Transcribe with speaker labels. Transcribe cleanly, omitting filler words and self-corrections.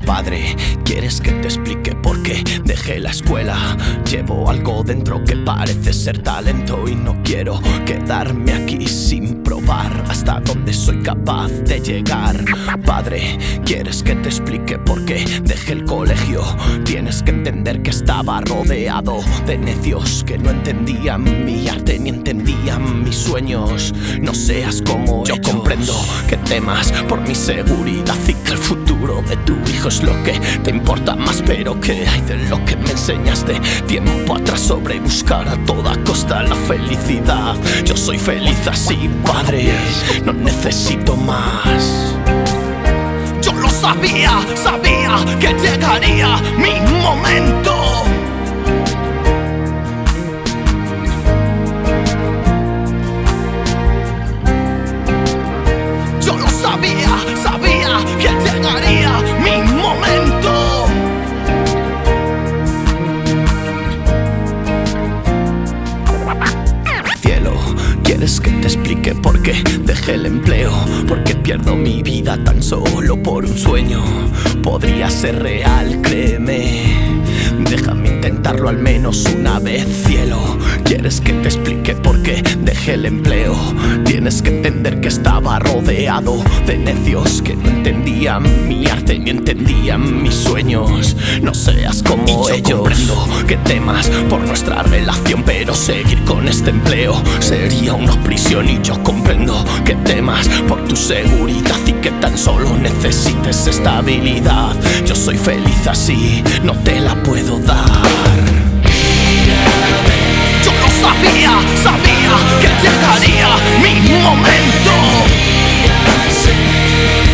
Speaker 1: Padre, ¿quieres que te explique por qué dejé la escuela? Llevo algo dentro que parece ser talento y no quiero quedarme aquí sin probar hasta dónde soy capaz de llegar. Padre, ¿quieres que te explique por qué dejé el colegio? Tienes que entender que estaba rodeado de necios que no entendían mi arte ni entendían mis sueños. No seas como yo, comprendo que temas por mi seguridad y que el futuro de tu hijo es lo que te importa más, pero ¿qué hay de lo que me enseñaste tiempo atrás sobre buscar a toda costa la felicidad? Yo soy feliz así, Padre, no necesito más. Yo lo sabía, sabía que llegaría mi momento. Yo lo sabía, sabía que llegaría mi momento. Cielo, ¿quieres que te explique por qué dejé el empleo? Porque pierdo mi vida tan solo por un sueño. Podría ser real, créeme. Déjame intentarlo al menos una vez, cielo. ¿Quieres que te explique por qué dejé el empleo? Tienes que entender que estaba rodeado de necios que no entendían mi arte ni entendían mis sueños. No seas como ellos. Comprendo que temas por nuestra relación, pero seguir con este empleo sería una prisión. Y yo comprendo que temas por tu seguridad y que tan solo necesites estabilidad. Yo soy feliz así, no te la puedo dar. Yo lo sabía, sabía que llegaría mi momento.